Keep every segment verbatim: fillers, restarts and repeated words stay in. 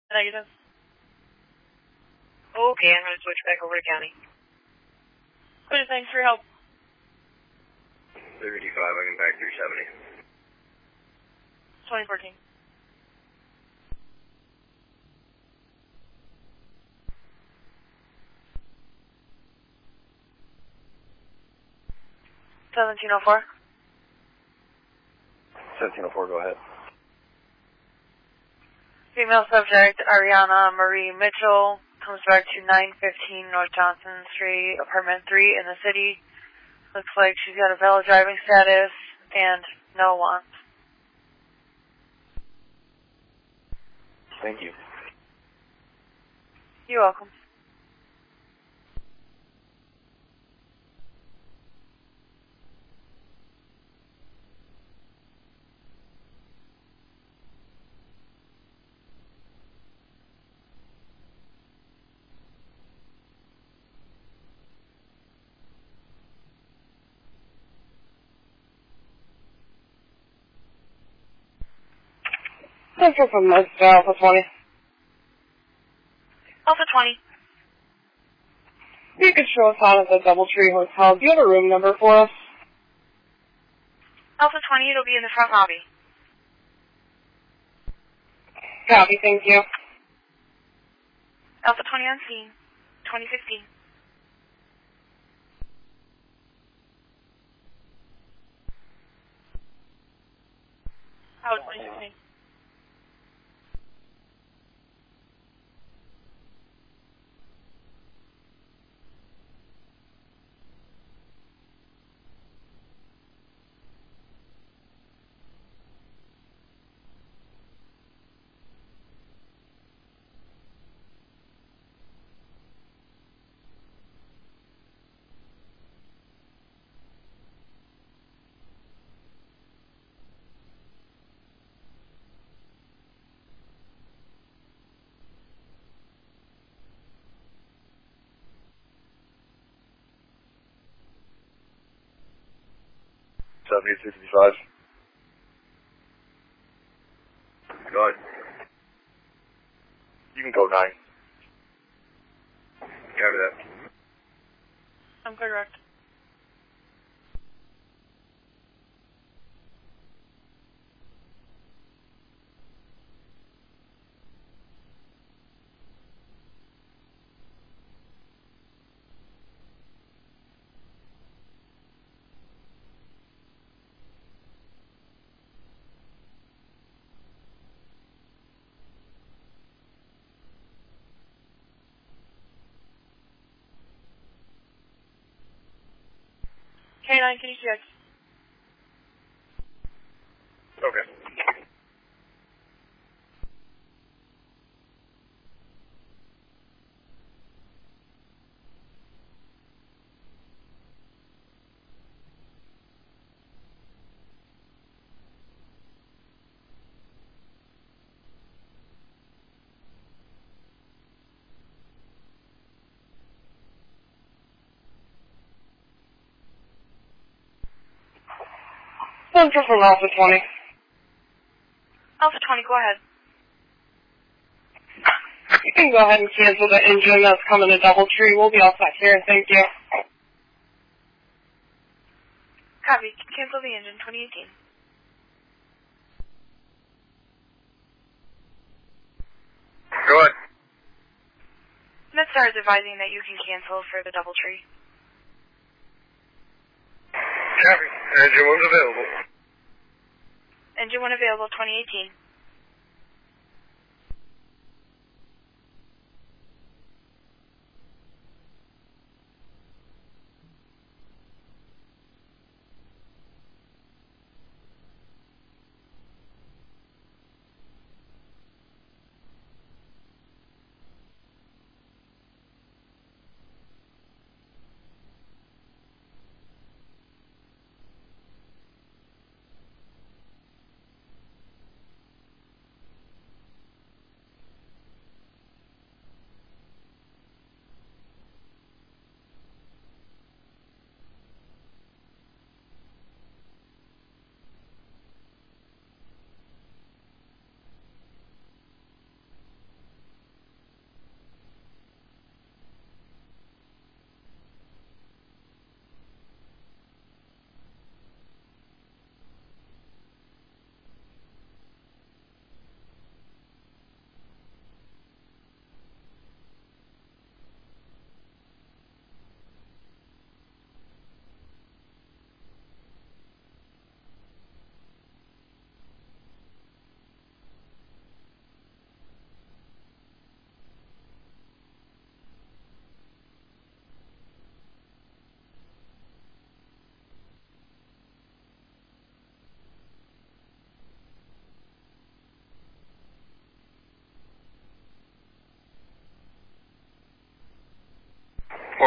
Negative. Okay, I'm going to switch back over to county. Good, thanks for your help. thirty-five, I can back three seventy. twenty fourteen. seventeen oh four. seventeen oh four, go ahead. Female subject, Ariana Marie Mitchell, comes back to nine fifteen North Johnson Street, apartment three in the city. Looks like she's got a valid driving status and no wants. Thank you. You're welcome. Central from this, uh, Alpha twenty. Alpha twenty. You could show us out at the Doubletree Hotel. Do you have a room number for us? Alpha twenty, it'll be in the front lobby. Copy, thank you. Alpha twenty on scene. twenty fifteen. How was twenty fifteen? seventy sixty-five. Go ahead. You can go nine. Copy that. I'm correct. K nine, can you check? Okay. Central from Alpha twenty. Alpha twenty, go ahead. You can go ahead and cancel the engine that's coming to Doubletree. We'll be all set here, thank you. Copy. Cancel the engine, twenty eighteen. Go ahead. MedStar is advising that you can cancel for the Doubletree. Copy. Engine one's available. Engine one available, twenty eighteen.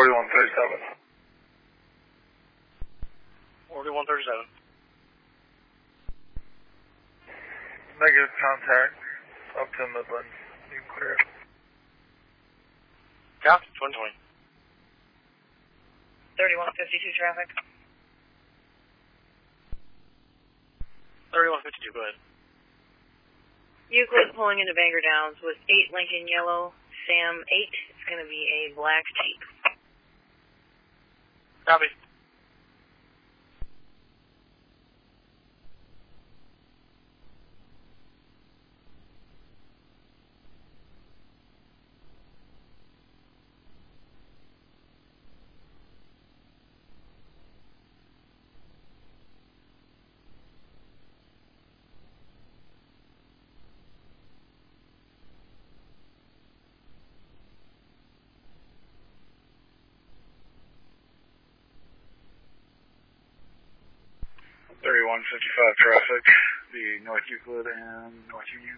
forty-one thirty-seven. forty-one thirty-seven. Negative contact up to Midland. You can clear it. Copy, twenty twenty. thirty-one fifty-two traffic. thirty-one fifty-two, go ahead. Euclid pulling into Bangor Downs with eight Lincoln Yellow, Sam eight. It's going to be a black Jeep. Copy. thirty-one fifty-five traffic, the North Euclid and North Union.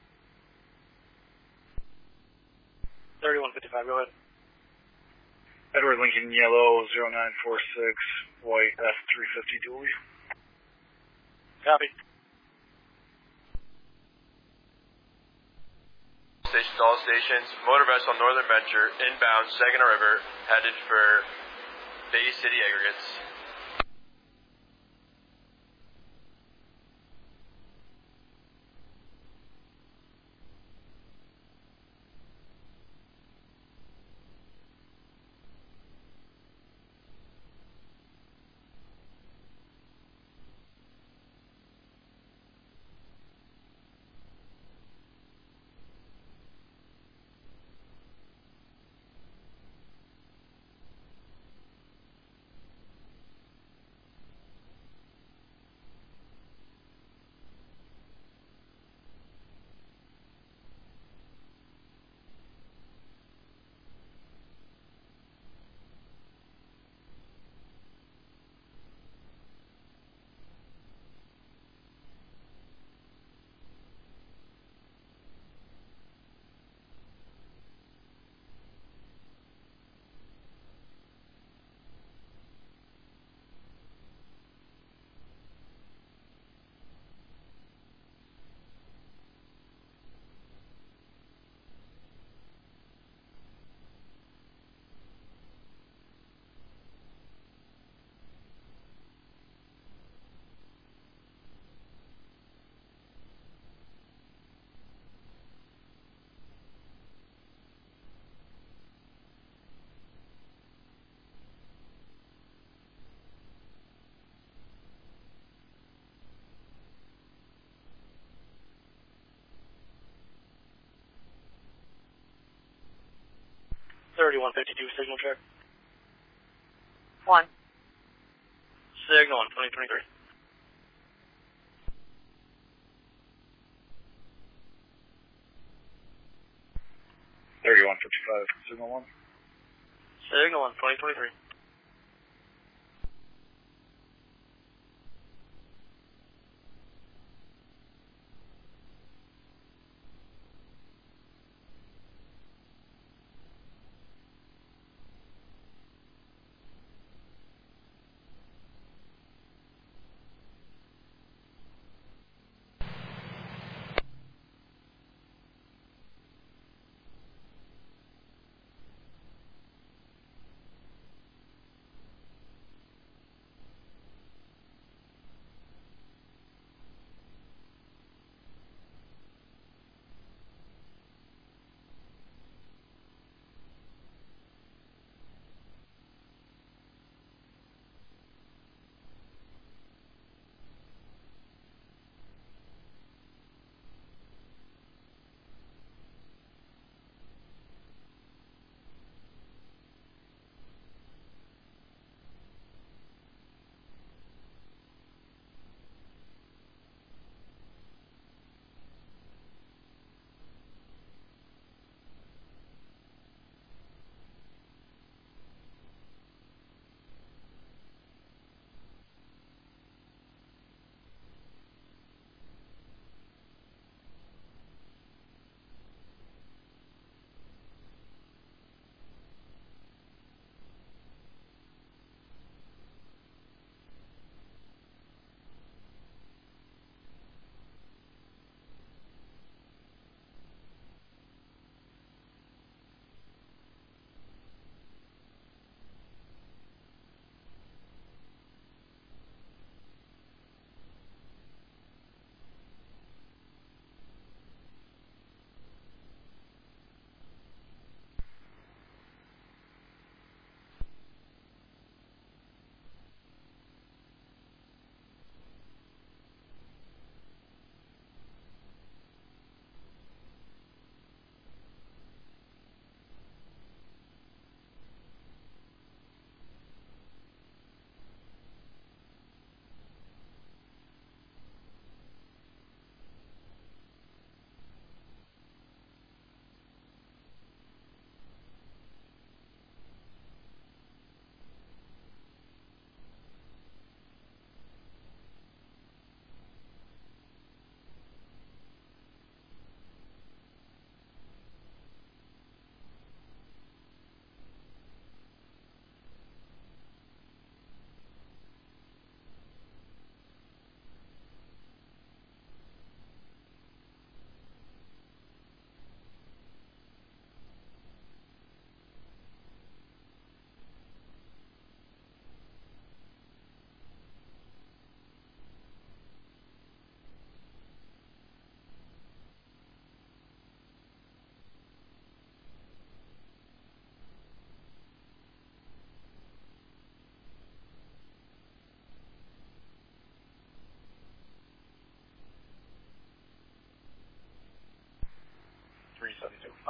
thirty-one fifty-five, go ahead. Edward Lincoln Yellow, zero nine four six, white F three fifty dually. Copy. Station to all stations, motor vessel Northern Venture, inbound Saginaw River, headed for Bay City Aggregates. thirty-one fifty-two, signal check. One. Signal on twenty twenty-three. thirty-one fifty-five, signal one. Signal on twenty twenty-three.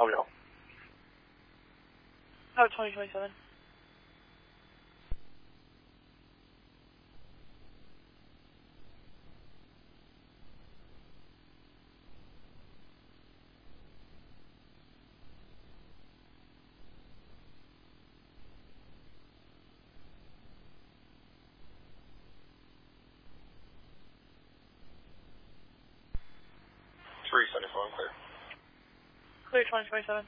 I'll go. Oh, twenty twenty-seven. three seventy-four, clear. Clear twenty twenty-seven.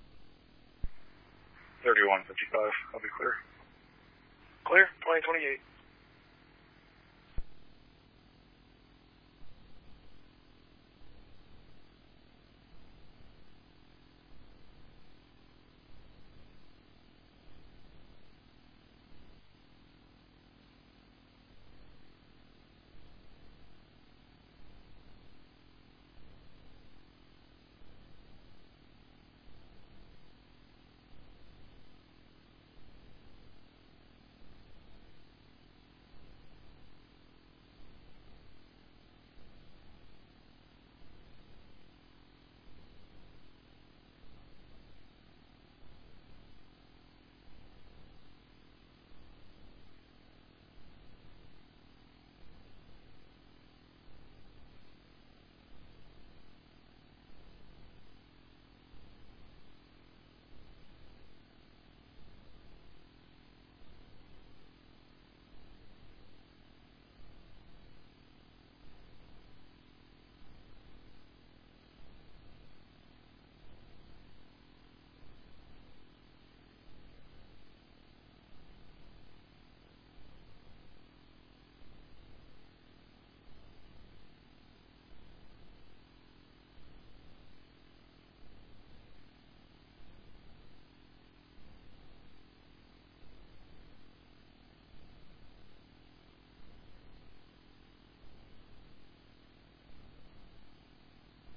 thirty-one fifty-five, I'll be clear. Clear, twenty twenty-eight.